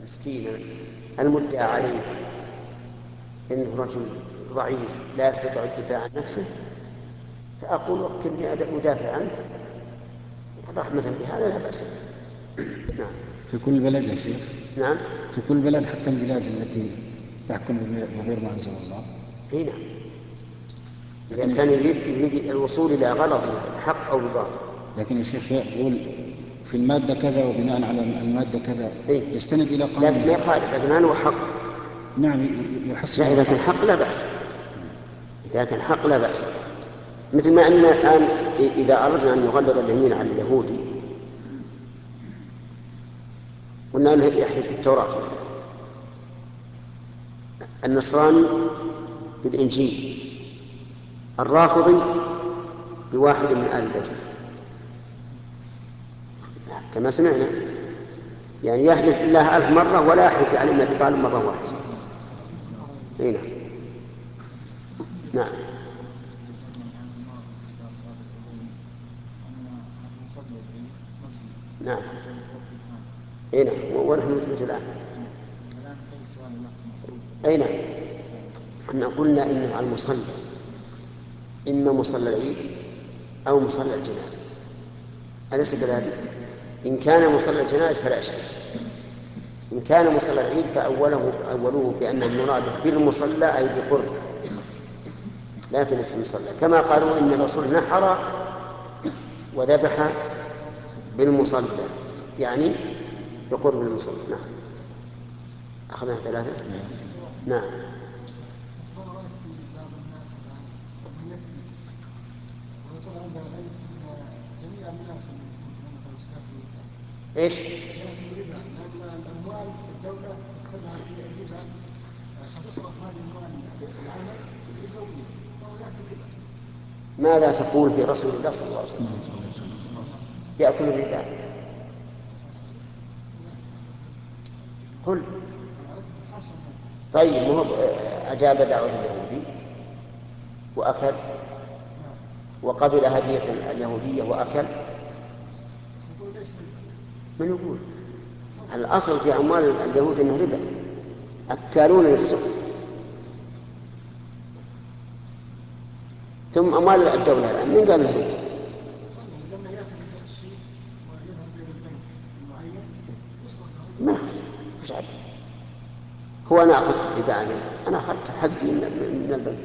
مسكينا المدعى عليه إنه رجل ضعيف لا يستطيع الدفاع عن نفسه، فأقول وكلني أدافع عنه رحمة بهذا لا بأس به. نعم. في كل بلد يا شيخ؟ نعم. في كل بلد حتى البلاد التي تحكم بغير ما أنزل الله؟ اي نعم. إذا كان يريد الوصول إلى غلط حق أو بباطل. لكن الشيخ يقول في المادة كذا وبناء على المادة كذا يستند إلى قانون. لا ما يخالف، لكن هل هو حق؟ نعم يحصل. لا إذا كان حق لا بأس، إذا كان حق لا بأس. مثل ما أننا الآن إذا أردنا أن نغلظ اليمين على اليهودي قلنا له يحلف بالتوراة مثلا، النصراني بالإنجيل، الرافضي بواحد من آل البيت كما سمعنا، يعني يحلف بالله 1000 مرة ولا يحلف علي بن أبي طالب مرة واحدة. هنا. نعم. نعم. هنا ونحن نثبت الآن. أي نعم. احنا قلنا إنه على المصلى إما مصلى العيد أو مصلى الجنائز، أليس كذلك؟ إن كان مصلى الجنائز فلا شيء، إن كان مصلى العيد فأولوه بأن المراد بالمصلى أي بقرب لا في نفس المصلى، كما قالوا إن الرسول نحر وذبح بالمصلى يعني بقرب المصلى. نعم. أخذنا 3. نعم. ايش؟ الاموال الدوله تاخذها بربا فتصرف هذه الاموال العمل للزوجيه فهو ياكل ربا. ماذا تقول في رسول الله صلى الله عليه وسلم؟ ياكل الربا؟ قل. طيب مو اجاب دعوه اليهودي واكل وقبل هديه اليهوديه واكل؟ من يقول؟ الأصل في أموال اليهود أنه ربا، أكالون للسحت. ثم أموال الدولة الآن من قال له ربا؟ ما مش عارف. هو أنا أخذت ربا عنه، أنا أخذت حقي من البنك.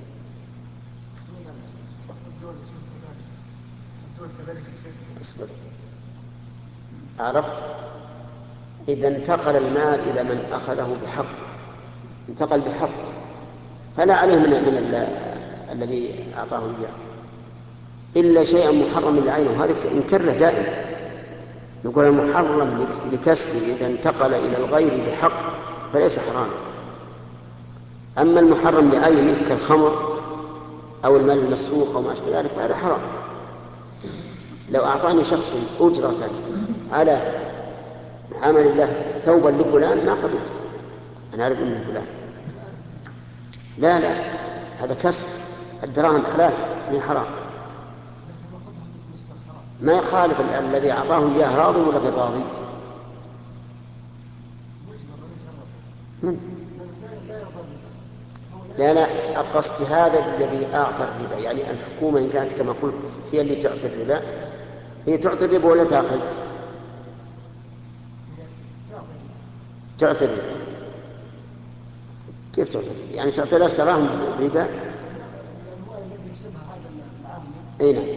اصبر. عرفت؟ إذا انتقل المال إلى من أخذه بحق، انتقل بحق، فلا عليه من الذي أعطاه إياه إلا شيئا محرم لعينه، هذا نكره دائما، نقول المحرم لكسبه إذا انتقل إلى الغير بحق فليس حراما. أما المحرم لعينه كالخمر أو المال المسروق أو ما أشبه ذلك فهذا حرام. لو أعطاني شخص أجرة على عمل الله ثوبا لفلان ما قبلت، أنا أعرف أنه فلان. لا هذا كسب، الدراهم حلال من حرام، ما يخالف الذي أعطاه إياه راضي ولا غير راضي. لا القصد هذا الذي أعطى الربا، يعني الحكومة إن كانت كما قلت هي اللي تعطي الربا، هي تعطي الربا ولا تأخذ؟ تعطي الربا. كيف تعطي الربا؟ يعني تعطي الناس تراهم بربا؟ أي نعم.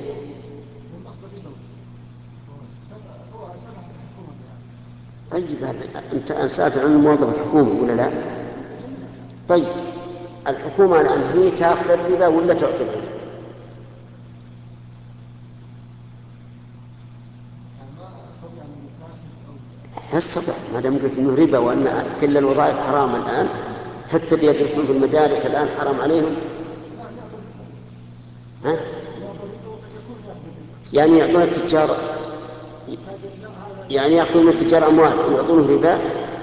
طيب أنت سألت عن الموظف الحكومي ولا لا؟ طيب الحكومة الآن هي تأخذ الربا ولا تعطي الربا؟ استطيع ما دام قلت انه ربا وان كل الوظائف حرام الان، حتى اللي يدرسون في المدارس الان حرام عليهم. ها؟ يعني يعطون التجار، يعني ياخذون التجار اموال ويعطونه ربا.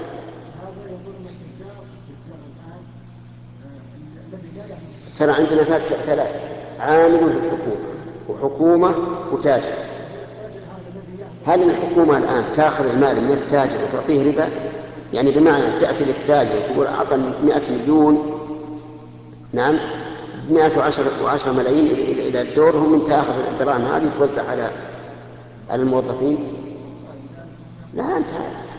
ترى عندنا ثلاثة عامل في الحكومة وحكومة وتاجر. هل الحكومة الآن تأخذ المال من التاجر وتعطيه ربا؟ يعني بمعنى تأتي للتاجر وتقول أعطني 100 مليون، نعم 110 ملايين إلى الدور، هم أنت تأخذ الدراهم هذه توزع على الموظفين. لا أنت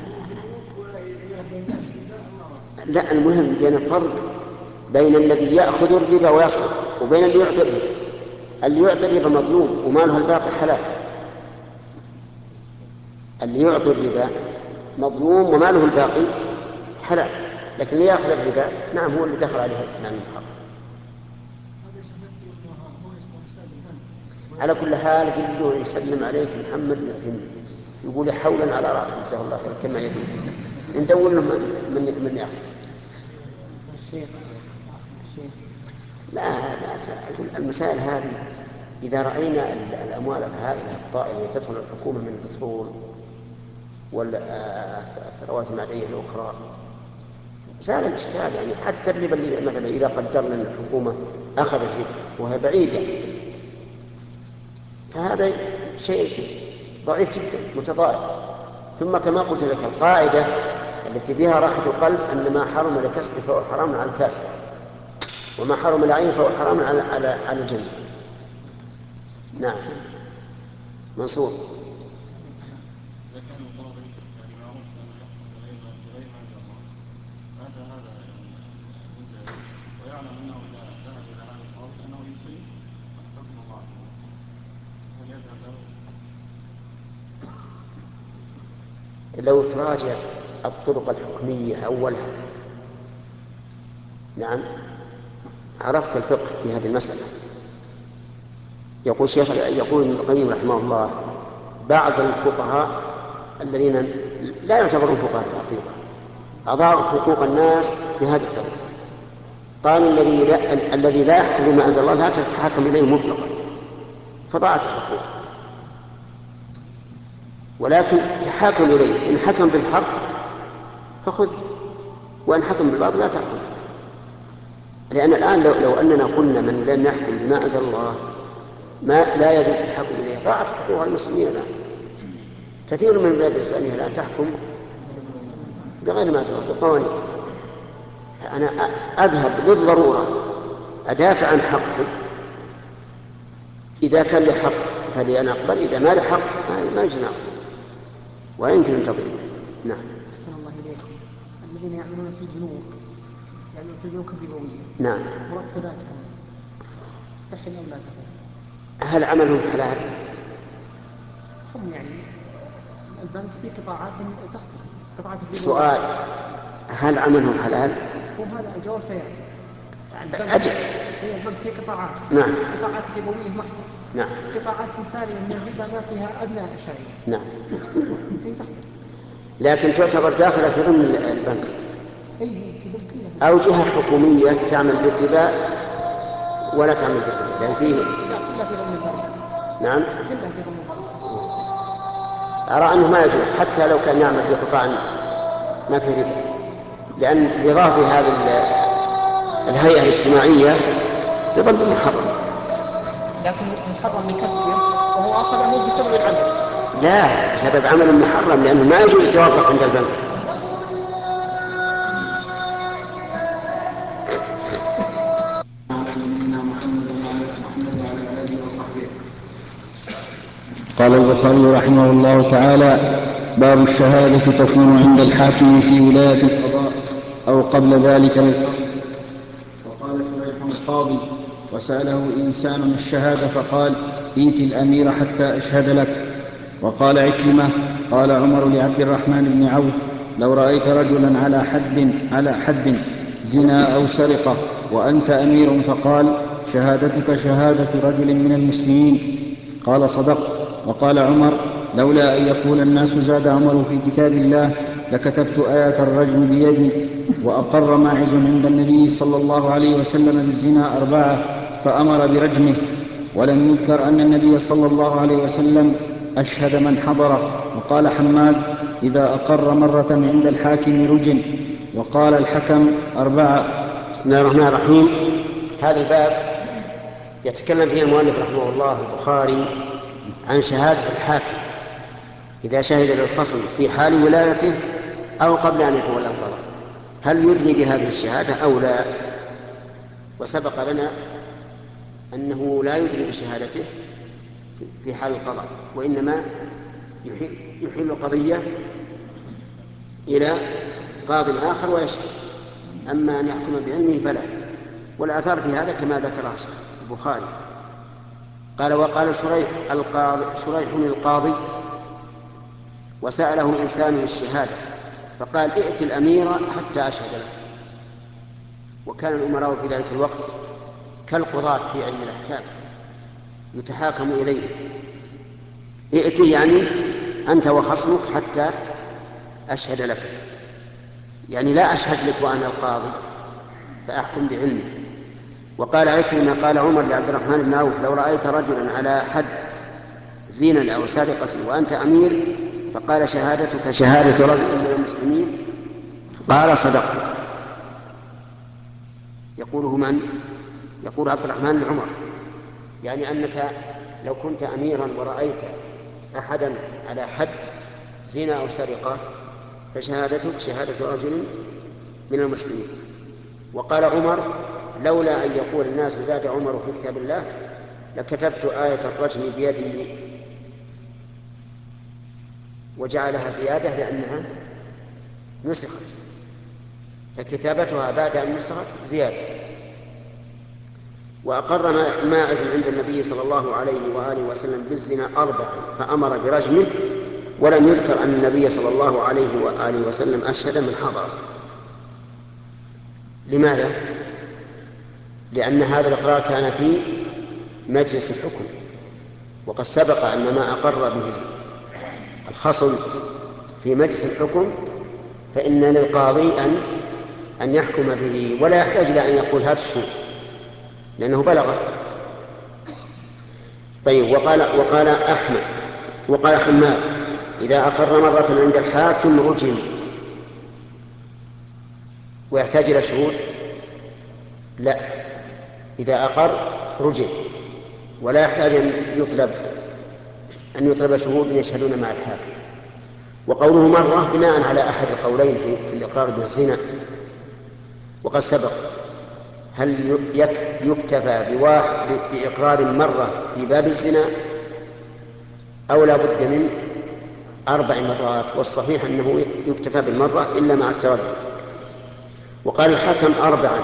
لا، المهم بين الفرق بين الذي يأخذ الربا ويصرف وبين اللي يعطي الربا. اللي يعطي الربا مظلوم وماله الباقي حلال. اللي يعطي الربا مظلوم وماله الباقي حلال، لكن اللي يأخذ الربا نعم هو اللي دخل عليه نعم المحرم. على كل حال قل له يسلم عليك محمد بن عثيمين، يقول حولا على راتب جزاه الله خير كما يبي، ندور له من ياخذ. لا المسائل هذه إذا رأينا الأموال الهائلة الطائلة تدخل الحكومة من البترول والثروات المعدنية الأخرى زال الإشكال. يعني حتى الربا اللي مثلا إذا قدرنا أن الحكومة أخذت الربا وهي بعيدة، فهذا شيء ضعيف جدا متضارب. ثم كما قلت لك القاعدة التي بها راحة القلب أن ما حرم لكسب فهو حرام على الكاسب، وما حرم العين فهو حرام على الجنة. نعم منصور. إذا كان القاضي يعني معروف أنه يحكم بغير ما أنزل الله، متى هذا ينتهي ويعلم أنه إذا ذهب إلى هذا القاضي أنه يصيب حكم الله، هل يذهب له؟ لو تراجع الطرق الحكمية أولها نعم عرفت الفقه في هذه المسألة. يقول ابن القيم رحمه الله بعض الفقهاء الذين لا يعتبرون فقهاء في الحقيقة أضاعوا حقوق الناس بهذه الطريقة. قالوا الذي لا يحكم بما أنزل الله لا تتحاكم إليه مطلقا، فضاعت الحقوق. ولكن تحاكم إليه، إن حكم بالحق فخذ، وإن حكم بالباطل لا تأخذ. لأن الآن لو أننا قلنا من لم يحكم بما أنزل الله ما لا يجوز التحكم إليه ضاعت حقوق المسلمين. الآن كثير من البلاد الإسلامية الآن تحكم بغير ما أنزل الله بالقوانين. أنا أذهب للضرورة أدافع عن حقي، إذا كان لحق فلأنا أقبل، إذا ما لحق ما يجب أقبل ولا يمكن أن تضل. نعم. أحسن الله إليكم. الذين يعملون في البنوك يعملون في البنوك الربوية نعم مرتباتهم تحل أو لا تحل؟ هل عملهم حلال؟ هم يعني البنك في قطاعات تخطئ قطاعات الربوية. سؤال هل عملهم حلال؟ وهذا الجواب سيأتي. يعني أجل. هي البنك في قطاعات نعم. قطاعات ربوية محضة. نعم. قطاعات سالمة من الربا ما فيها أدنى شيء. نعم. هي تخطئ. لكن تعتبر داخلة في ضمن البنك أو جهة حكومية تعمل بالربا ولا تعمل بالربا، لأن فيه كلها في ضمن البنك. نعم كلها في ضمن البنك. أرى أنه ما يجوز حتى لو كان يعمل بقطاع ما فيه ربا، لأن رضاه بهذه الهيئة الاجتماعية بضم محرم. لكن محرم بكسبه وهو أخذه بسبب العمل. لا بسبب عمل محرم، لأنه ما يجوز التوافق عند البنك. قال البخاري رحمه الله تعالى: باب الشهادة تكون عند الحاكم في ولاية القضاء أو قبل ذلك للفصل. وقال شريح القاضي: وسأله إنسان الشهادة فقال: ائت الأمير حتى أشهد لك. وقال عكرمة: قال عمر لعبد الرحمن بن عوف: لو رأيت رجلا على حد زنا أو سرقة وأنت أمير فقال: شهادتك شهادة رجل من المسلمين، قال: صدقت. وقال عمر: لولا أن يقول الناس زاد عمر في كتاب الله لكتبت آية الرجم بيدي. وأقر ماعز عند النبي صلى الله عليه وسلم بالزنا 4 فأمر برجمه. ولم يذكر أن النبي صلى الله عليه وسلم أشهد من حضره. وقال حماد: إذا أقر مرة عند الحاكم رجم. وقال الحكم 4. بسم الله الرحمن الرحيم. هذا الباب يتكلم فيه المؤلف رحمه الله البخاري عن شهادة الحاكم إذا شهد للخصم في حال ولايته أو قبل أن يتولى القضاء، هل يدني بهذه الشهادة أو لا؟ وسبق لنا أنه لا يدني بشهادته في حال القضاء، وإنما يحيل القضية إلى قاض آخر ويشهد، أما أن يحكم بعلمه فلا. والآثار في هذا كما ذكر البخاري. قال: وقال شريح القاضي وسأله إنسان الشهادة فقال: ائت الأمير حتى أشهد لك. وكان الأمراء في ذلك الوقت كالقضاة في علم الأحكام يتحاكم إليه. ائت يعني أنت وخصمك حتى أشهد لك، يعني لا أشهد لك وأنا القاضي فأحكم بعلمي. وقال عكرمة قال عمر لعبد الرحمن بن عوف: لو رأيت رجلا على حد زنا أو سرقة وأنت أمير فقال شهادتك شهادة رجل من المسلمين قال صدقت. يقوله من؟ يقول عبد الرحمن بن عمر، يعني أنك لو كنت أميرا ورأيت أحدا على حد زنا أو سرقة فشهادتك شهادة رجل من المسلمين. وقال عمر: لولا أن يقول الناس زاد عمر في كتاب الله لكتبت آية الرجم بيدي، وجعلها زيادة لأنها نسخت، فكتابتها بعد أن نسخت زيادة. وأقر ماعز عند النبي صلى الله عليه وآله وسلم بالزنا 4 فأمر برجمه، ولم يذكر أن النبي صلى الله عليه وآله وسلم أشهد من حضر. لماذا؟ لأن هذا الإقرار كان في مجلس الحكم، وقد سبق أن ما أقر به الخصم في مجلس الحكم فإن للقاضي أن يحكم به ولا يحتاج إلى أن يقول هات الشهود لأنه بلغ. طيب. وقال أحمد وقال حماد: إذا أقر مرة عند الحاكم رجم. ويحتاج إلى شهود؟ لا، إذا أقر رجم ولا يحتاج أن يطلب شهود يشهدون مع الحاكم. وقوله مرة بناء على أحد القولين في الإقرار بالزنا، وقد سبق. هل يكتفى بإقرار مرة في باب الزنا أو لا بد من 4 مرات؟ والصحيح أنه يكتفى بالمرة إلا مع التردد. وقال الحكم 4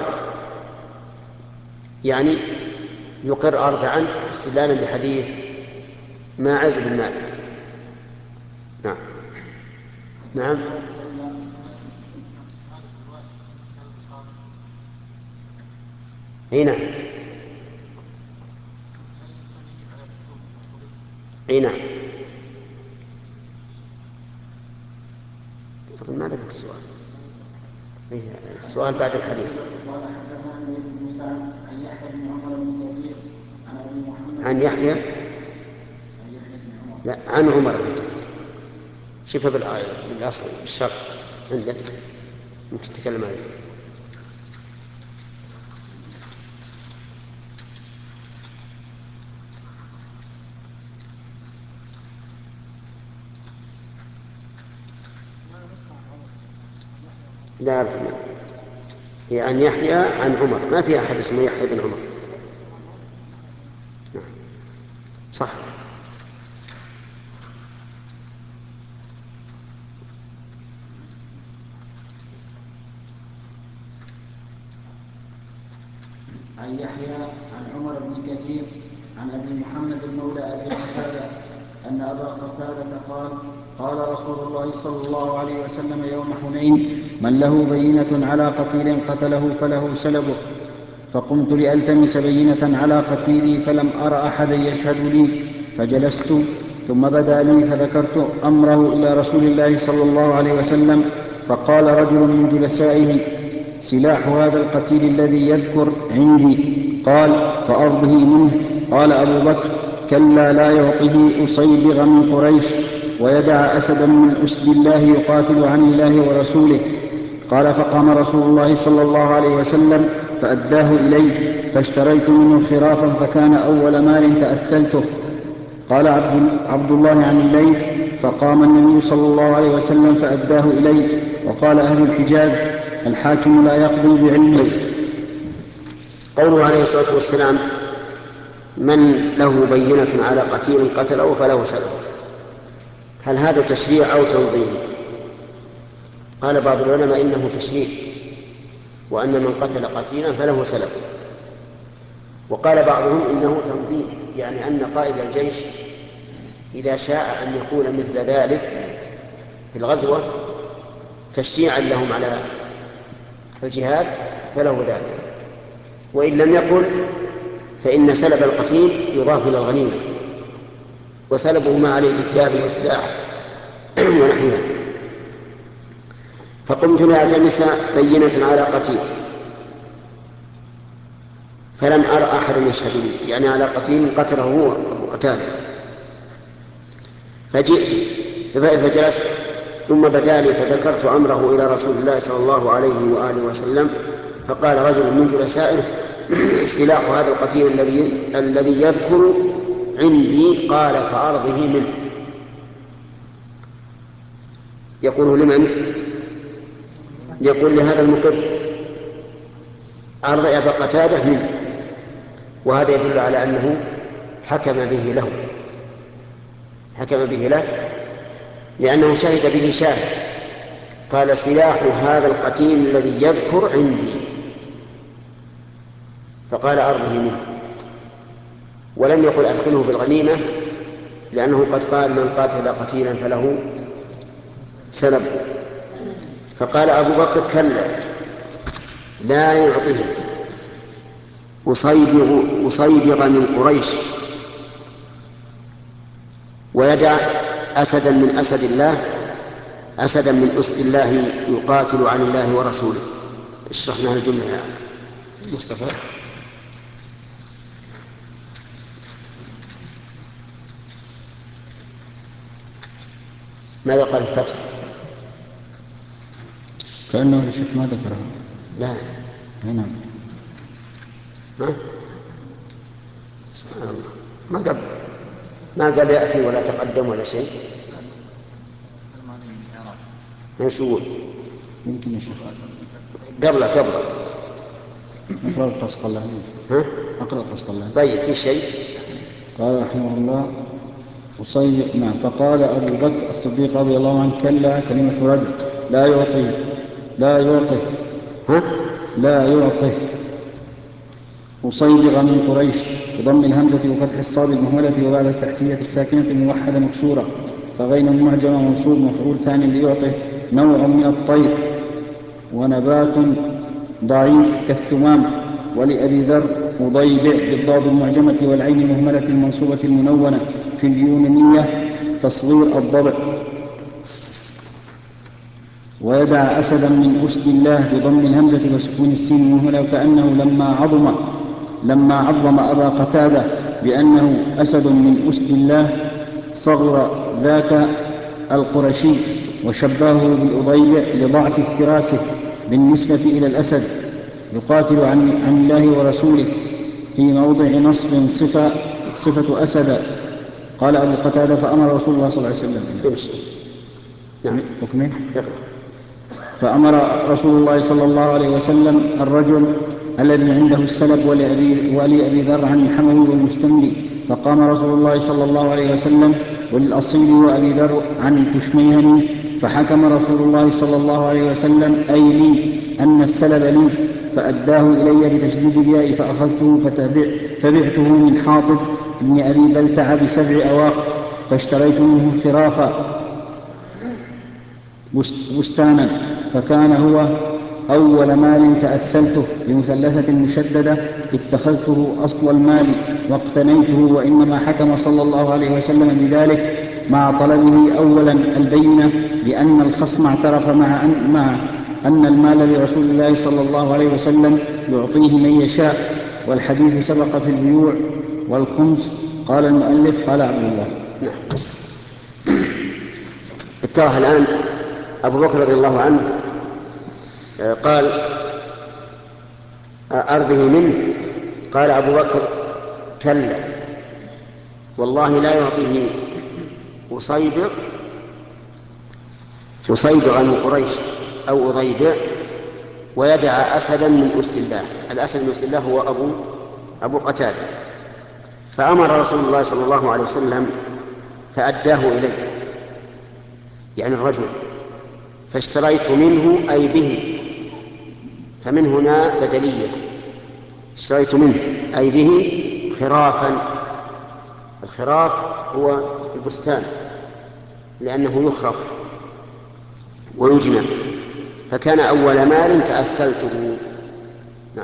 يعني يقر 4 استدلالا بحديث ماعز بن مالك. نعم. نعم. نعم. نعم. ماذا بك السؤال؟ السؤال بعد الحديث. عن يحيى لا عن عمر بن كثير. شوف بالأصل بالشرط عندك ممكن تتكلم عليه. لا أعرف. هي عن يحيى عن عمر، ما في أحد اسمه يحيى بن عمر. نعم. صح. عن يحيى عن عمر بن كثير عن أبي محمد المولى أبي قتادة أن أبا قتادة قال: قال رسول الله صلى الله عليه وسلم يوم حنين: من له بينة على قتيل قتله فله سلبه. فقمت لألتمس بينة على قتيلي فلم أر أحدا يشهد لي، فجلست، ثم بدا لي فذكرت أمره إلى رسول الله صلى الله عليه وسلم، فقال رجل من جلسائه: سلاح هذا القتيل الذي يذكر عندي. قال: فأرضه منه. قال أبو بكر: كلا، لا يعطه أصيبغ من قريش ويدع أسدا من أسد الله يقاتل عن الله ورسوله. قال: فقام رسول الله صلى الله عليه وسلم فأداه إلي، فاشتريت منه خرافا فكان أول مال تأثلته. قال عبد الله عن الليث: فقام النبي صلى الله عليه وسلم فأداه إلي، وقال أهل الحجاز الحاكم لا يقضي بعلمه. قوله عليه الصلاة والسلام من له بينة على قتيل قتله فله سلب، هل هذا تشريع أو تنظيم؟ قال بعض العلماء إنه تشريع، وأن من قتل قتيلا فله سلب. وقال بعضهم إنه تنظيم، يعني أن قائد الجيش إذا شاء أن يقول مثل ذلك في الغزوة تشجيعا لهم على الجهاد فله ذلك، وإن لم يقل فإن سلب القتيل يضاف إلى الغنيمة، وسلبه ما عليه بثياب وسلاح ونحوها. فقمت لألتمس بينة على قتيل فلم أرى أحدا يشهد لي، يعني على قتيل قتله هو أبو قتادة. فجئت فجلست ثم بدا لي فذكرت أمره إلى رسول الله صلى الله عليه وآله وسلم، فقال رجل من جلسائه سلاح هذا القتيل الذي يذكر عندي، قال فأرضه منه. يقوله لمن؟ يقول لهذا المقر أرض أبا قتادة منه، وهذا يدل على أنه حكم به له لأنه شهد به شاهد، قال سلاح هذا القتيل الذي يذكر عندي، فقال أرضه منه، ولم يقل أدخله بالغنيمة، لأنه قد قال من قاتل قتيلا فله سلب. فقال أبو بكر كلا لا يعطيه أصيبغ من قريش ويدع أسدا من أسد الله، أسدا من أسد الله يقاتل عن الله ورسوله. اشرحنا الجملة يا مصطفى. ماذا قال الفتح؟ كأنه الشيخ ما ذكره. لا نعم. سبحان الله، ما قال يأتي ولا تقدم ولا شيء. شو يمكن يا شيخ قبل اقرأ القسط الله. اقرأ القسط الله. طيب في شيء قال رحمه الله نعم. فقال أبو بكر الصديق رضي الله عنه كلا كلمة رجل لا يعطه أصيبغ من قريش بضم الهمزة وفتح الصاد المهملة وبعد التحتية الساكنة موحدة مكسورة، فغين معجمة منصوب مفعول ثاني ليعطه نوع من الطير ونبات ضعيف كالثمام. ولأبي ذر مضيبع بالضاد المعجمة والعين المهملة المنصوبة المنونة في اليونانية تصغير الضبع. ويدع أسدا من أسد الله بضم الهمزة وسكون السين المهملة، وكأنه لما عظم أبا قتادة بأنه أسد من أسد الله صغر ذاك القرشي وشبهه بالأضيبع لضعف افتراسه بالنسبة إلى الأسد يقاتل عن الله ورسوله في موضع نصب صفة أسد. قال أبو قتادة فأمر رسول الله صلى الله عليه وسلم فأمر رسول الله صلى الله عليه وسلم الرجل الذي عنده السلب ولأبي ذر عن الحموي والمستملي، فقام رسول الله صلى الله عليه وسلم وللأصيل وأبي ذر عن الكشميهني، فحكم رسول الله صلى الله عليه وسلم أي لي أن السلب لي، فأداه إلي بتشديد الياء، فأخذته فبعته من حاطب ابن أبي بلتع ب7 أواق، فاشتريت منه خرافا بستانا، فكان هو أول مال تأثلته بمثلثة مشددة اتخذته أصل المال واقتنيته. وإنما حكم صلى الله عليه وسلم بذلك مع طلبه أولا البينة، لأن الخصم اعترف مع أن المال لرسول الله صلى الله عليه وسلم يعطيه من يشاء، والحديث سبق في البيوع والخمس. قال المؤلف قال عبد الله. اتضح الآن أبو بكر رضي الله عنه قال أرضه منه، قال أبو بكر كلا والله لا يعطيه أصيبغ من قريش أو أضيبع ويدع أسدا من أسد الله. الأسد من أسد الله هو أبو قتادة. فأمر رسول الله صلى الله عليه وسلم فأداه إليه، يعني الرجل، فاشتريت منه أي به، فمن هنا بدلية، اشتريت منه أي به خرافا. الخراف هو البستان لأنه يخرف ويجنى، فكان أول مال تأثلته. نعم.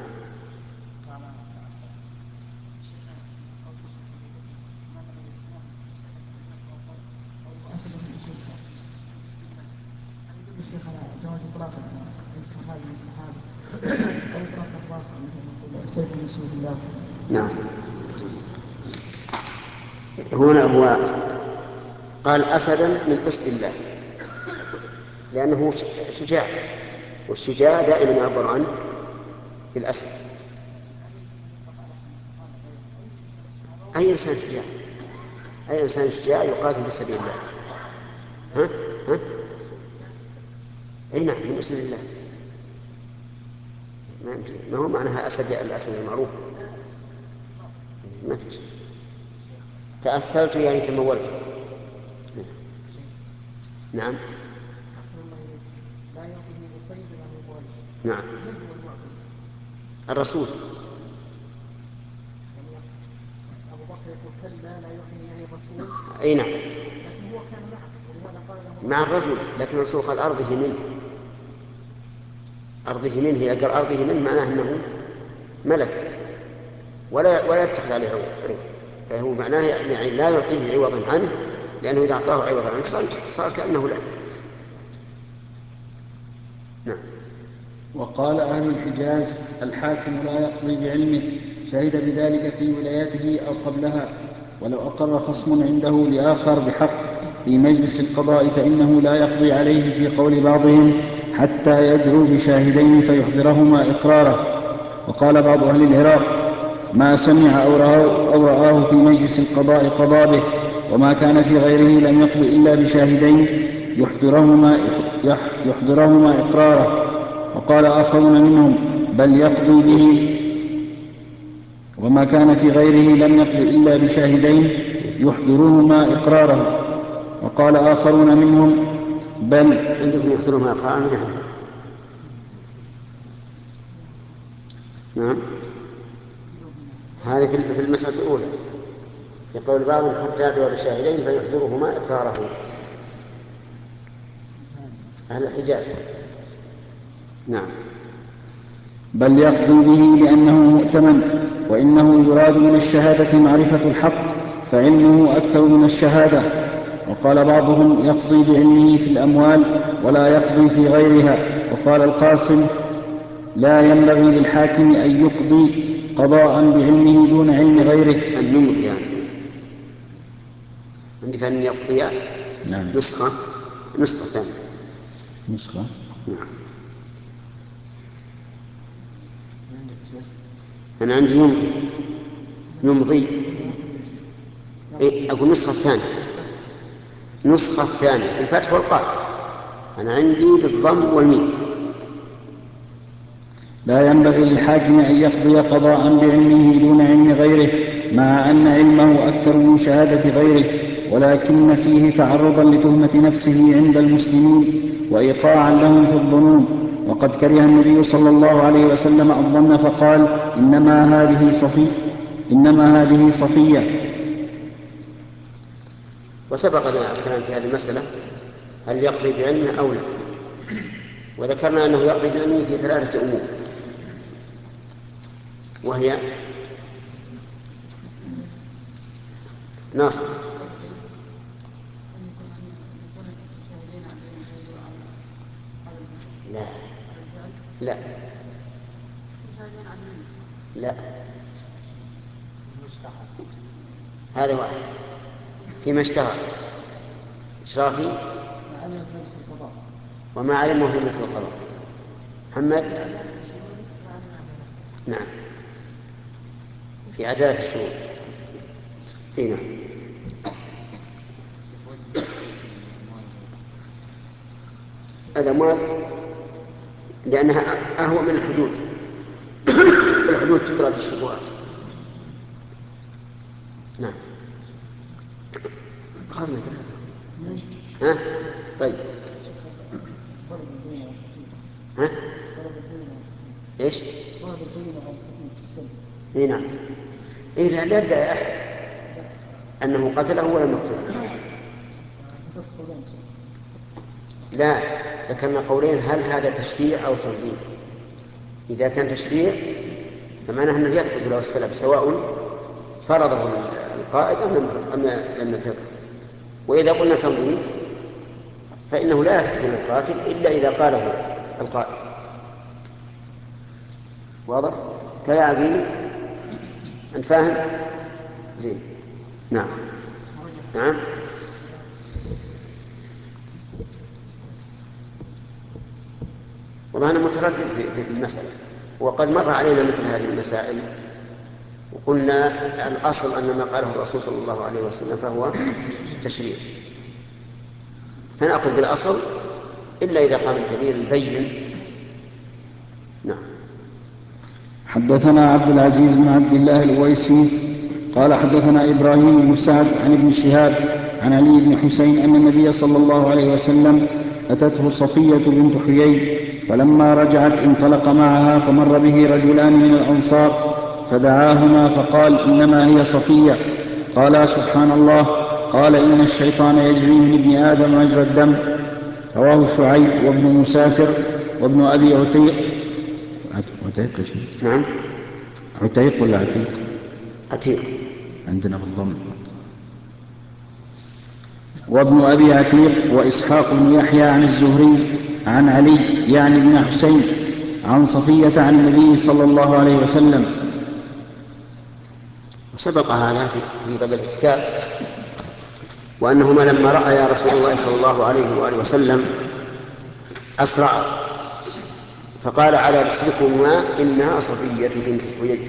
نعم. هنا هو قال أسدا من أسد الله لأنه شجاع، والشجاع دائما يعبر عنه بالأسد. أي إنسان شجاع، أي إنسان شجاع يقاتل في سبيل الله. ها؟ ها؟ أي نعم، من أسد الله. ما هو معناها أسد الأسد المعروف، ما في شيء. تأثلت يعني تمولت. نعم. نعم. الرسول. أبو بكر يقول كلا لا يعطيني يعني الرسول. أي نعم. لكن هو كان معه ولهذا قال له مع الرجل، لكن الرسول قال أرضه منه، أرضه منه. إذا قال أرضه منه معناه أنه ملك ولا يتخذ عليه عوض، فهو معناه يعني لا يعطيه عوضا عنه، لأنه إذا أعطاه عوضا عنه صار كأنه له. نعم. وقال أهل الحجاز: الحاكم لا يقضي بعلمه، شهد بذلك في ولايته أو قبلها، ولو أقر خصم عنده لآخر بحق في مجلس القضاء فإنه لا يقضي عليه في قول بعضهم حتى يدعو بشاهدين فيحضرهما إقراره. وقال بعض أهل العراق: ما سمع أو رآه في مجلس القضاء قضى به، وما كان في غيره لم يقض إلا بشاهدين يحضرهما إقراره. وقال آخرون منهم: بل يقضي به، وما كان في غيره لم يقض إلا بشاهدين يحضرهما إقراره. وقال آخرون منهم: بل عندكم يحضرهما إقراره. نعم. هذه في المسألة الأولى، في قول بعضهم حتى يدعو بشاهدين فيحضرهما إقراره، أهل الحجاز. نعم. بل يقضي به لأنه مؤتمن، وإنه يراد من الشهادة معرفة الحق، فعلمه أكثر من الشهادة. وقال بعضهم: يقضي بعلمه في الأموال ولا يقضي في غيرها. وقال القاسم: لا ينبغي للحاكم أن يقضي قضاء بعلمه دون علم غيره. أن يمضي يعني. عندك أن يقضي. نعم. نسخة ثانية. نسخة. نعم. أنا عندي يمضي. أقول نسخة ثانية في الفتح والقاف. أنا عندي بالضم والميم. لا ينبغي للحاكم أن يقضي قضاء بعلمه دون علم غيره، مع أن علمه أكثر من شهادة غيره، ولكن فيه تعرضا لتهمة نفسه عند المسلمين وإيقاعا لهم في الظنون. وقد كره النبي صلى الله عليه وسلم الظن فقال: إنما هذه صفية. وسبق لنا الكلام في هذه المسألة، هل يقضي بعلمه أو لا، وذكرنا أنه يقضي بعلمه في 3 أمور، وهي ناصر. لا لا لا، هذا واحد فيما اشتهر إشرافي وما علمه في مثل القضاء. محمد. نعم، في عدالة الشؤون. نعم. الأموال لأنها أهوى من الحدود. الحدود تدرى بالشبهات. نعم. أخذنا كلام. ها؟ طيب. ها؟ إيش؟ إيه نعم. إيه لا يدعي أحد أنه قتله ولم يقتله. لا، ذكرنا قولين: هل هذا تشريع أو تنظيم؟ إذا كان تشريع فمعناه أنه يثبت له السلب سواء فرضه القائد أم لم يفرضه. وإذا قلنا تنظيم فإنه لا يثبت للقاتل إلا إذا قاله القائد. واضح؟ كذا عقيل؟ أنت فاهم؟ زين. نعم. نعم. والله أنا متردد في المسألة، وقد مر علينا مثل هذه المسائل وقلنا الأصل أن ما قاله الرسول صلى الله عليه وسلم فهو تشريع، فنأخذ بالأصل إلا إذا قام الدليل البين. نعم. حدثنا عبد العزيز بن عبد الله الأويسي قال حدثنا إبراهيم بن سعد عن ابن شهاب عن علي بن حسين أن النبي صلى الله عليه وسلم أتته صفية بنت حيي فلما رجعت انطلق معها فمر به رجلان من الأنصار فدعاهما فقال: إنما هي صفية. قالا: سبحان الله. قال: إن الشيطان يجري من ابن آدم مجرى الدم. رواه شعيب وابن مسافر وابن أبي عتيق. نعم. عتيق ولا عتيق؟ عتيق عندنا بالضم. وابن أبي عتيق وإسحاق بن يحيى عن الزهري عن علي يعني بن حسين عن صفية عن النبي صلى الله عليه وسلم. وسبق هذا في باب الاعتكاف، وأنهما لما رأيا رسول الله صلى الله عليه وآله وسلم أسرعا فقال على رسلكما إنها صفية بنت حيي،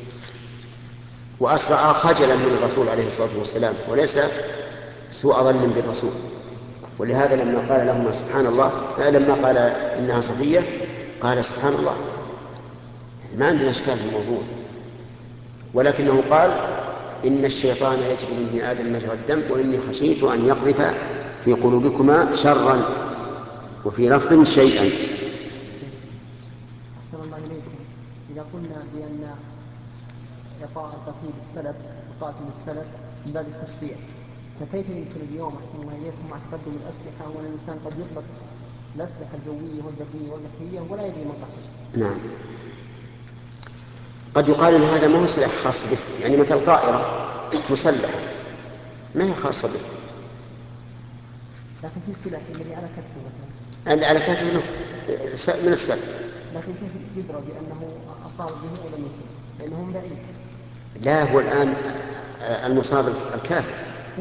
وأسرعا خجلا من الرسول عليه الصلاة والسلام وليس سوء ظن بالرسول. ولهذا لما قال لهما سبحان الله، لما قال إنها صفية قال سبحان الله، ما عندنا إشكال في الموضوع، ولكنه قال إن الشيطان يجري من ابن آدم مجرى الدم وإني خشيت أن يقذف في قلوبكما شرا، وفي لفظ شيئا. أحسن الله إليكم. إذا قلنا بأن إعطاء القتيل السلب القاتل السلب من باب التشريع، فكيف يمكن اليوم أحسن الله إليكم مع تقدم الأسلحة وأن الإنسان قد يطلق الأسلحة الجوية والبرية والبحرية ولا يدري من قتل؟ نعم. قد يقال إن هذا ما هو سلاح خاص به، يعني مثل طائرة مسلحة ما هي خاصة به، لكن في سلاح الذي على كتفه مثلا، اللي على كتفه له من السلب، لكن كيف يدرى بأنه أصاب به أو لم يصب؟ لأنه من بعيد. لا هو الآن المصاب الكافر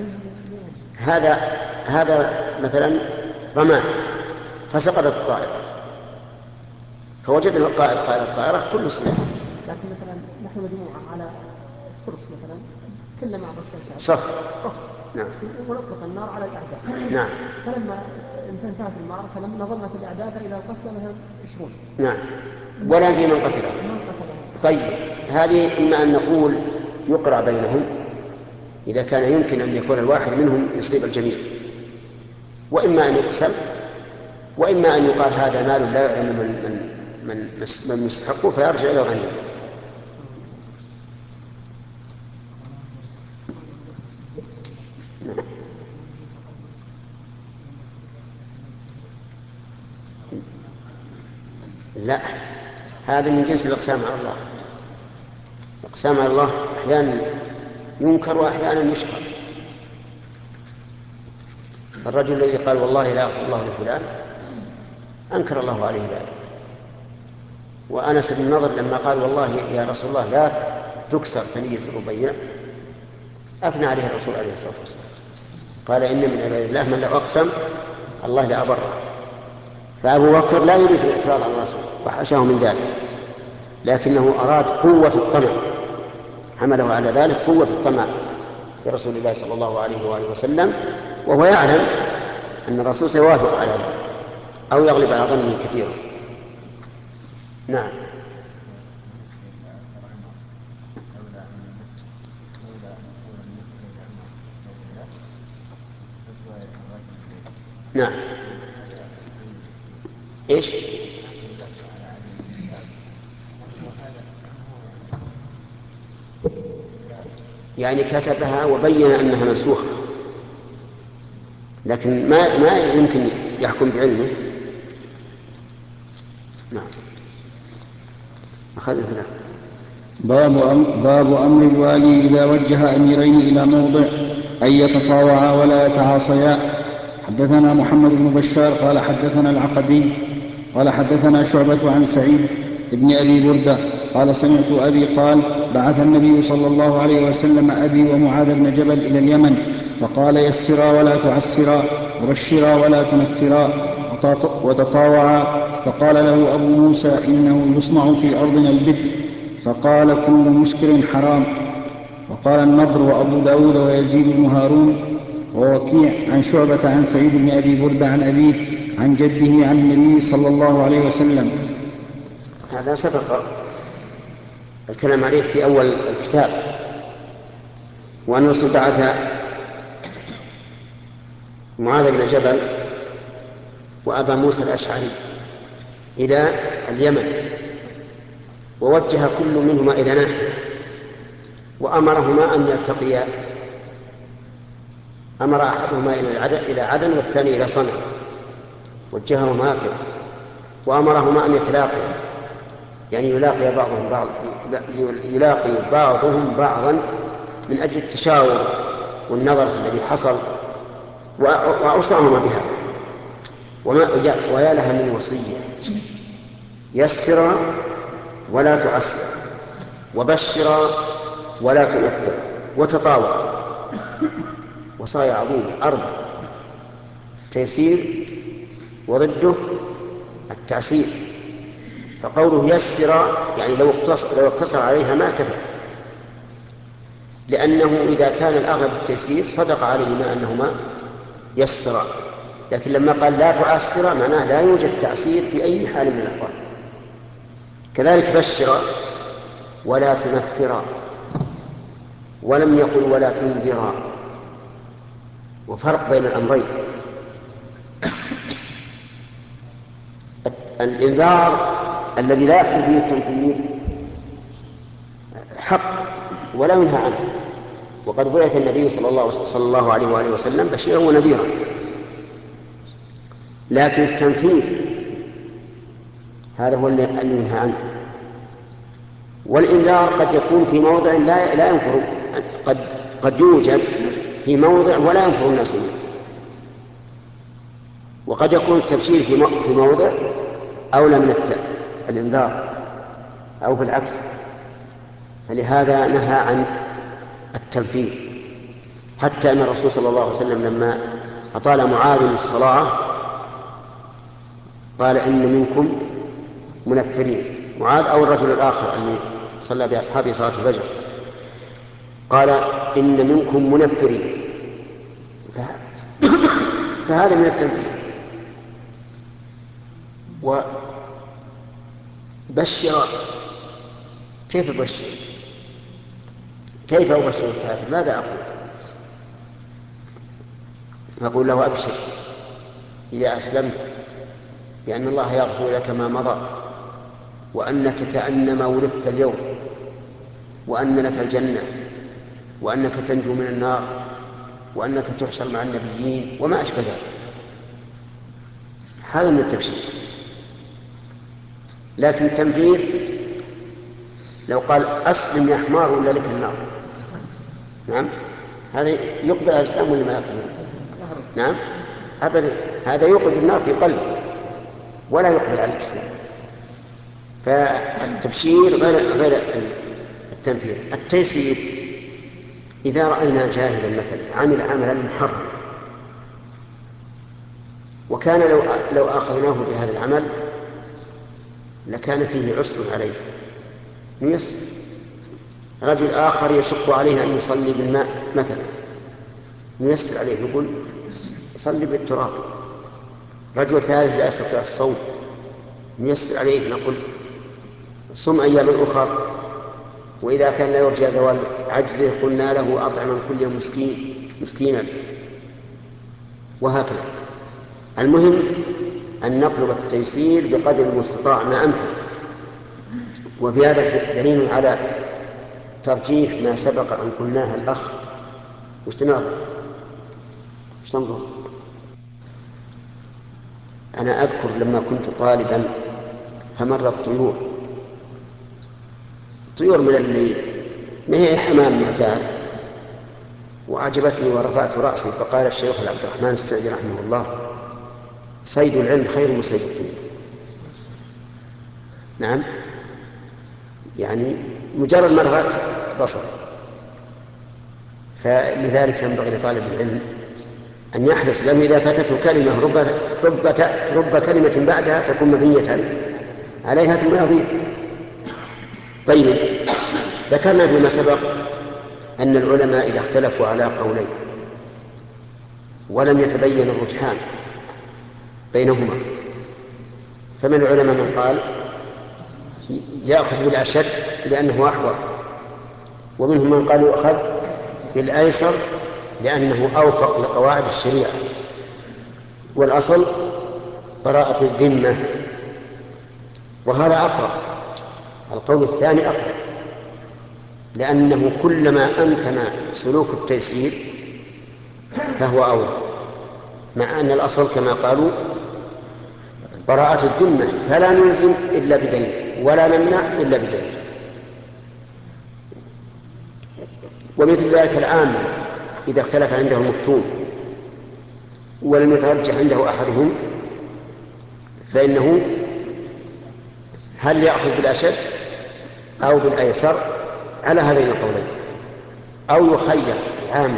هذا مثلا رماه فسقطت الطائرة فوجد القائد الطائرة كل سلاح. لكن مثلا نحن مجموعة على فرس مثلا كل مع الرشاشات صف. نعم. ونطلق النار على الأعداء. نعم. فلما انتهت المعركة لما نظرنا في الأعداء فإذا القتلى مثلا 20. نعم. ولا ندري من قتله. طيب هذه إما أن نقول يقرع بينهم إذا كان يمكن أن يكون الواحد منهم يصيب الجميع، وإما أن يقسم، وإما أن يقال هذا مال لا يعلم من مستحقه فيرجع إلى الغنيمة. لا، هذا من جنس الإقسام على الله. الإقسام على الله أحيانا ينكر وأحيانا يشكر. الرجل الذي قال والله لا أغفر الله لفلان أنكر الله عليه ذلك. وأنس بن النضر لما قال والله يا رسول الله لا تكسر ثنية الربيع أثنى عليه الرسول عليه الصلاة والسلام، قال إن من عباد الله من لو أقسم الله لأبره. فأبو بكر لا يريد الاعتراض على الرسول وحاشاه من ذلك، لكنه أراد قوة الطمع، حمله على ذلك قوة الطمع برسول الله صلى الله عليه وآله وسلم، وهو يعلم أن الرسول سيوافق على ذلك أو يغلب على ظنه كثيرا. نعم. نعم. إيش؟ يعني كتبها وبين أنها منسوخة، لكن ما يمكن يحكم بعلمه. نعم. أخذ ثلاثة. باب أمر الوالي إذا وجه أميرين إلى موضع أن يتطاوعا ولا يتعاصيا. حدثنا محمد بن بشار قال حدثنا العقدي قال حدثنا شعبة عن سعيد ابن أبي بردة قال سمعت أبي قال بعث النبي صلى الله عليه وسلم أبي ومعاذ بن جبل إلى اليمن فقال يسرا ولا تعسرا وبشرا ولا تنفرا وتطاوعا. فقال له أبو موسى إنه يصنع في أرضنا البدء. فقال كل مسكر حرام. وقال النضر وأبو داود ويزيد بن هارون ووكيع عن شعبة عن سعيد بن أبي بردة عن أبيه عن جده عن النبي صلى الله عليه وسلم. هذا سبق الكلام عليه في أول الكتاب، وأن الرسول بعث معاذ بن جبل وأبا موسى الأشعري إلى اليمن، ووجه كل منهما إلى ناحية، وأمرهما أن يلتقيا. أمر أحدهما إلى عدن والثاني إلى صنعاء، وجههما هكذا. وأمرهما أن يتلاقيا، يعني يلاقي بعضهم بعضا من أجل التشاور والنظر الذي حصل، وأوصاهما بهذا. ويا لها من وصية: يسرا ولا تعسر، وبشرا ولا تنفر، وتطاوع. وصايا عظيمة 4: تيسير، وضده التعسير. فقوله يسر يعني لو اقتصر عليها ما كفى، لأنه إذا كان الأغلب التيسير صدق عليهما أنهما يسرا، لكن لما قال لا تعسر معناه لا يوجد تعسير في أي حال من الأحوال. كذلك بشر ولا تنفر، ولم يقل ولا تنذر، وفرق بين الأمرين. الإنذار الذي لا يحصل فيه التنفير حق ولا ينهى عنه، وقد بعث النبي صلى الله عليه وآله وسلم بشيرا ونذيرا. لكن التنفير هذا هو اللي ينهى عنه. والإنذار قد يكون في موضع لا ينفر، قد يوجد في موضع ولا ينفر الناس منه، وقد يكون التبشير في موضع أولى من الإنذار أو بالعكس. فلهذا نهى عن التنفير، حتى أن الرسول صلى الله عليه وسلم لما أطال معاذ الصلاة قال إن منكم منفرين. معاذ أو الرجل الآخر الذي صلى بأصحابه صلاة الفجر قال إن منكم منفرين، فهذا من التنفير. وبشر، كيف أبشر؟ كيف أبشر الكافر؟ ماذا أقول له أبشر إذا أسلمت بأن الله يغفر لك ما مضى، وأنك كأنما ولدت اليوم، وأن لك الجنة، وأنك تنجو من النار، وأنك تحشر مع النبيين وما أشبه ذلك. هذا من التبشير. لكن التنفير لو قال أسلم يا حمار ولا لك النار، نعم، هذا يقبل على الإسلام ولا ما يقبل؟ نعم أبدا، هذا يوقد النار في قلبه ولا يقبل على الإسلام. فالتبشير غير التنفير. التيسير إذا رأينا جاهلا مثلا عمل عملا محرما، وكان لو أخذناه بهذا العمل لكان فيه عسر عليه، نيسر. رجل آخر يشق عليه أن يصلي بالماء مثلا، نيسر عليه نقول صلي بالتراب. رجل ثالث لا يستطيع الصوم، نيسر عليه نقول صم أيام أخر، وإذا كان لا يرجى زوال عجزه قلنا له أطعم من كل يوم مسكينا، وهكذا. المهم أن نطلب التيسير بقدر المستطاع ما أمكن. وفي هذا دليل على ترجيح ما سبق أن قلناه الأخ. وش تنظر؟ أنا أذكر لما كنت طالبا فمرت طيور من اللي ما هي حمام معتاد، وأعجبتني ورفعت رأسي، فقال الشيخ عبد الرحمن السعدي رحمه الله: صيد العلم خير من صيد الدنيا. نعم، يعني مجرد مرات بصر. فلذلك ينبغي لطالب العلم أن يحرص، لأنه إذا فاتته كلمة رب كلمة بعدها تكون مبنية عليها ثم يضيع. طيب، ذكرنا فيما سبق أن العلماء إذا اختلفوا على قولين ولم يتبين الرجحان بينهما، فمن العلماء من قال يأخذ بالأشد لأنه أحوط، ومنهم من قال يؤخذ بالأيسر لأنه أوفق لقواعد الشريعة، والأصل براءة الذمة. وهذا أقرب، القول الثاني أقرب، لأنه كلما أمكن سلوك التيسير فهو أولى، مع أن الأصل كما قالوا براءة الذمة، فلا نلزم إلا بدليل ولا نمنع إلا بدليل. ومثل ذلك العام إذا اختلف عنده المفتون ولم يترجح عنده أحدهم، فإنه هل يأخذ بالأشد أو بالأيسر على هذين القولين، أو يخير عام.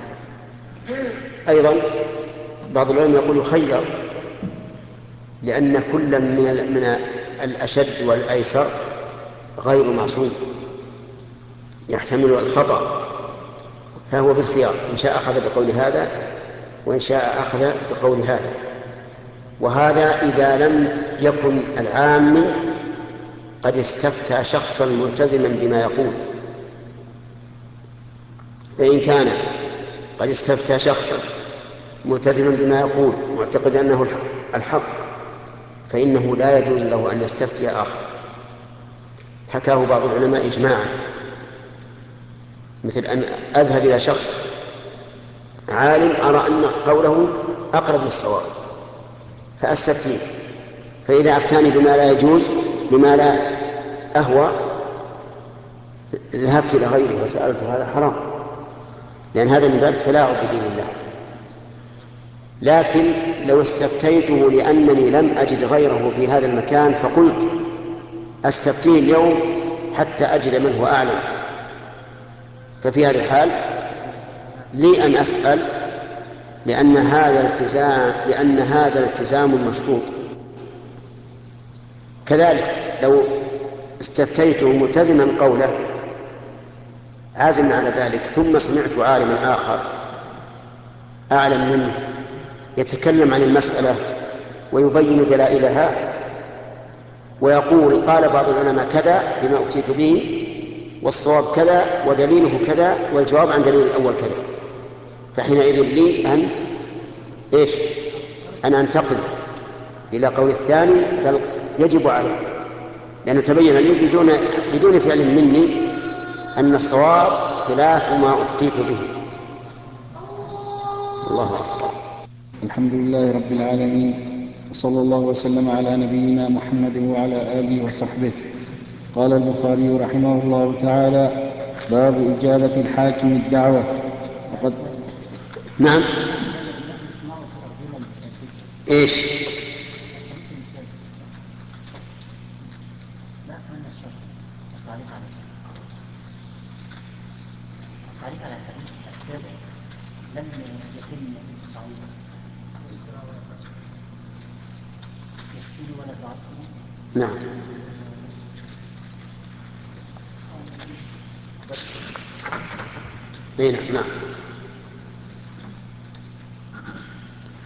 أيضا بعض العلماء يقول يخير، لأن كل من الأشد والأيسر غير معصوم، يحتمل الخطأ، فهو بالخيار، إن شاء أخذ بقول هذا وإن شاء أخذ بقول هذا. وهذا إذا لم يكن العام قد استفتى شخصا ملتزما بما يقول. فإن كان قد استفتى شخصا ملتزما بما يقول معتقد أنه الحق، فإنه لا يجوز له أن يستفتي آخر. حكاه بعض العلماء إجماعا، مثل أن أذهب إلى شخص عالم أرى أن قوله أقرب للصواب فأستفتيه، فإذا أفتاني بما لا يجوز بما لا أهوى ذهبت إلى غيره وسألته، هذا حرام، لأن هذا من باب التلاعب بدين الله. لكن لو استفتيته لأنني لم أجد غيره في هذا المكان فقلت أستفتيه اليوم حتى أجد من هو أعلم، ففي هذا الحال لي أن أسأل، لأن هذا التزام مشروط. كذلك لو استفتيته ملتزما قوله عازما على ذلك، ثم سمعت عالما آخر أعلم منه يتكلم عن المسألة ويبين دلائلها ويقول قال بعض العلماء كذا بما أفتيت به، والصواب كذا ودليله كذا والجواب عن دليل الأول كذا، فحينئذ لي أن أنتقل إلى قول الثاني، بل يجب عليه، لأنه تبين لي بدون فعل مني أن الصواب خلاف ما أفتيت به. الله أكبر. الحمد لله رب العالمين، وصلى الله وسلم على نبينا محمد وعلى آله وصحبه. قال البخاري رحمه الله تعالى: باب إجابة الحاكم الدعوة. وقد نعم. إيش؟ التعليق على الحديث السابق لم يتم تصعيده، يكفيه ولا تعصبه. نعم. نعم.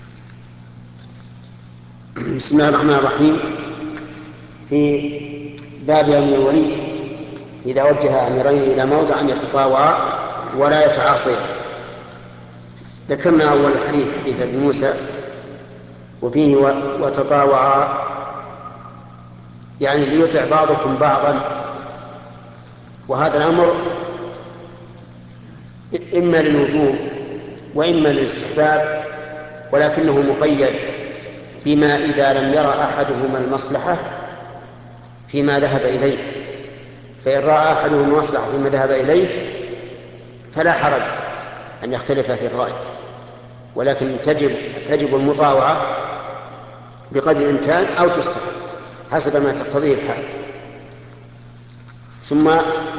بسم الله الرحمن الرحيم. في باب أمر الولي إذا وجه أميرين إلى موضع أن يتطاوعا ولا يتعاصيا. ذكرنا أول حديث أبي موسى وفيه وتطاوعا، يعني ليطع بعضكم بعضا، وهذا الأمر إما للوجوب وإما للاستحباب، ولكنه مقيد بما إذا لم يرى أحدهما المصلحة فيما ذهب إليه، فإن رأى أحدهما المصلحة فيما ذهب إليه فلا حرج أن يختلف في الرأي، ولكن تجب المطاوعة بقدر الإمكان أو تستحب حسب ما تقتضيه الحال. ثم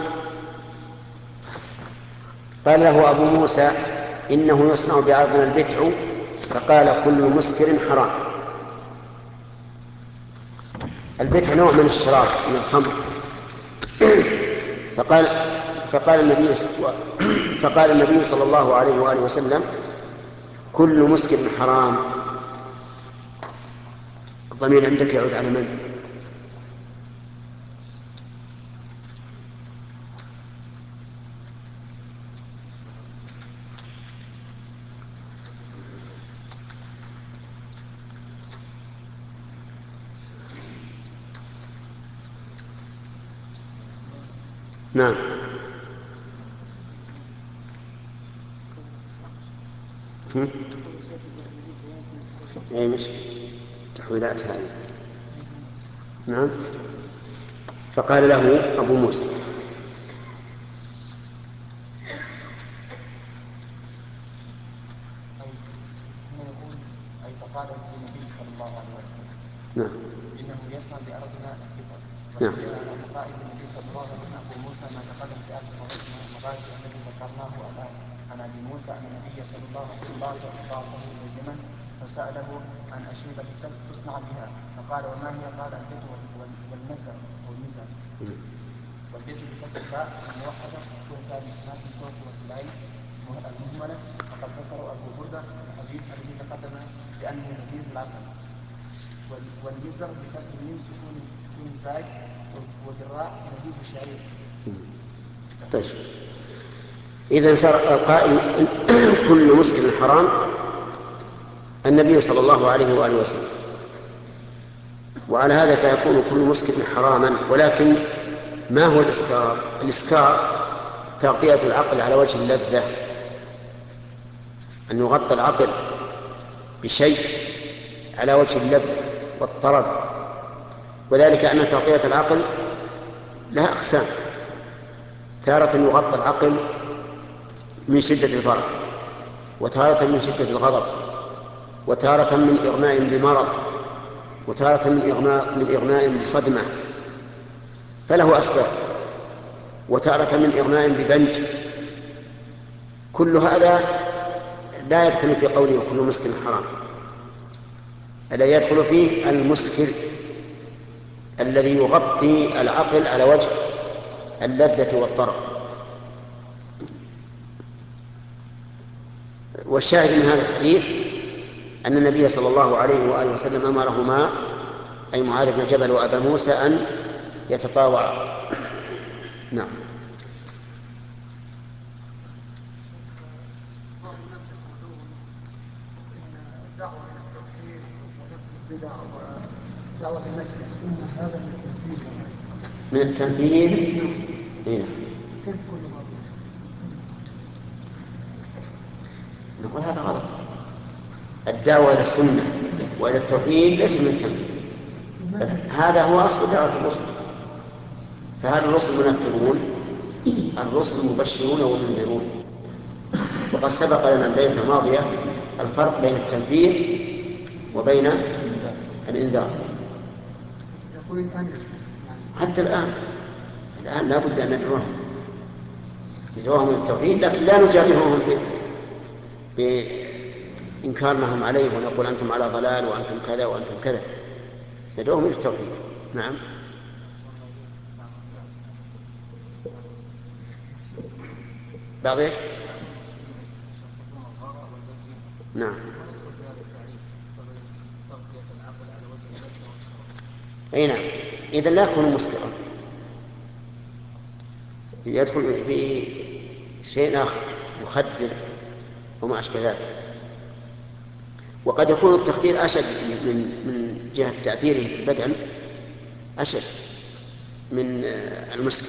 قال له أبو موسى إنه يصنع بأرضنا البتع، فقال كل مسكر حرام. البتع نوع من الشراب من الخمر. فقال النبي صلى الله عليه وآله وسلم كل مسكر حرام. الضمير عندك يعود على من؟ نعم. أي مش تحويلات هذه. نعم. فقال له أبو موسى أي فقال النبي صلى الله عليه وسلم نعم إنه يصنع بأرضنا الفطر. نعم. على مقائد النبي صلى الله عليه وسلم أبو موسى ما تقدم في آخر المغازي الذي ذكرناه الآن عن أبي موسى أن النبي صلى الله عليه وسلم بعثه إلى اليمن فسأله عن أشربة التلك تصنع بها، فقال وما هي؟ قال البتر والمزر والبتر بكسر الباء الموحدة تكون ثاني ناس الصوت والعين المهملة، وقد فسر أبو بردة الحديث الذي تقدم بأنه نبيذ العسل. والمزر بكسر الميم سكون الزاي وبالراء نبيذ الشعير. طيب إذا صار القائل كل مسكر حرام النبي صلى الله عليه وآله وسلم، وعلى هذا فيكون كل مسكر حراما. ولكن ما هو الإسكار؟ الإسكار تغطية العقل على وجه اللذة، أن يغطى العقل بشيء على وجه اللذة والطرب، وذلك أن تغطية العقل لها أقسام. تارة يغطى العقل من شدة الفرح، وتارة من شدة الغضب، وتارة من إغماء بمرض، وتارة من إغماء بصدمة، فله أسباب، وتارة من إغماء ببنج. كل هذا لا يدخل في قوله كل مسكر حرام، الذي يدخل فيه المسكر الذي يغطي العقل على وجه اللذة والطرب. والشاهد من هذا الحديث أن النبي صلى الله عليه وآله وسلم أمرهما أي معاذ بن جبل وأبا موسى أن يتطاوعا. نعم. بعض الناس يقولون ان الدعوه الى التوحيد ونفي البدع ودعوه الناس الى السنه هذا من التنفيذ. من التنفيذ. إيه. كيف كل هذا؟ نقول هذا غلط. الدعوة إلى السنة وإلى التوحيد ليس من التنفيذ، هذا هو أصل دعوة الرسل. فهذا الرسل منفذون، الرسل مبشرون ومنذرون. وقد سبق لنا الليلة الماضية الفرق بين التنفيذ وبين الإنذار. حتى الآن لا بد أن ندعوهم إلى التوحيد، لكن لا نجابههم بإنكار ما هم عليه ونقول أنتم على ضلال وأنتم كذا وأنتم كذا، ندعوهم إلى التوحيد. نعم. بعض ايش؟ نعم. اي نعم. اذا لا يكون مسكرا يدخل في شيء آخر مخدر وما أشبه ذلك. وقد يكون التخدير أشد من جهة تأثيره بالبدن، أشد من المسكر.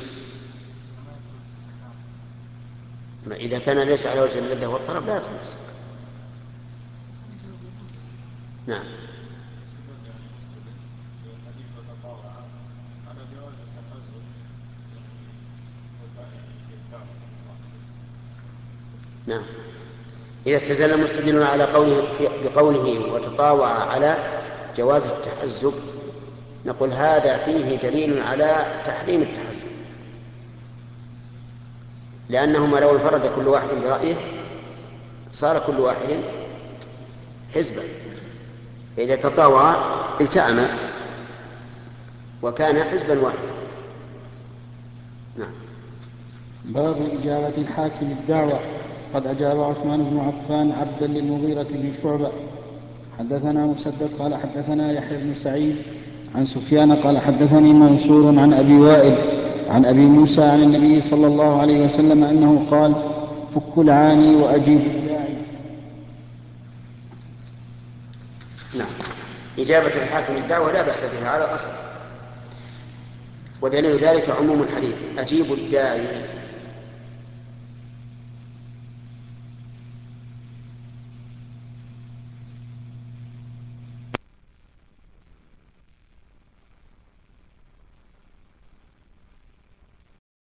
إذا كان ليس على وجه اللذة والطرب لا يدخل السكر. نعم. نعم. إذا استدل المستدل على بقوله وتطاوع على جواز التحزب نقول هذا فيه دليل على تحريم التحزب، لأنهما لو انفرد كل واحد برأيه صار كل واحد حزبا، فإذا تطاوع التأم وكان حزبا واحدا. نعم. باب إجابة الحاكم الدعوة. قد أجاب عثمان بن عفان عبدا للمغيرة بن شعبة. حدثنا مسدد قال حدثنا يحيى بن سعيد عن سفيان قال حدثني منصور عن أبي وائل عن أبي موسى عن النبي صلى الله عليه وسلم أنه قال: فك العاني وأجيب الداعي. نعم. إجابة الحاكم الدعوة لا بأس بها على الأصل، ودليل ذلك عموم الحديث: أجيب الداعي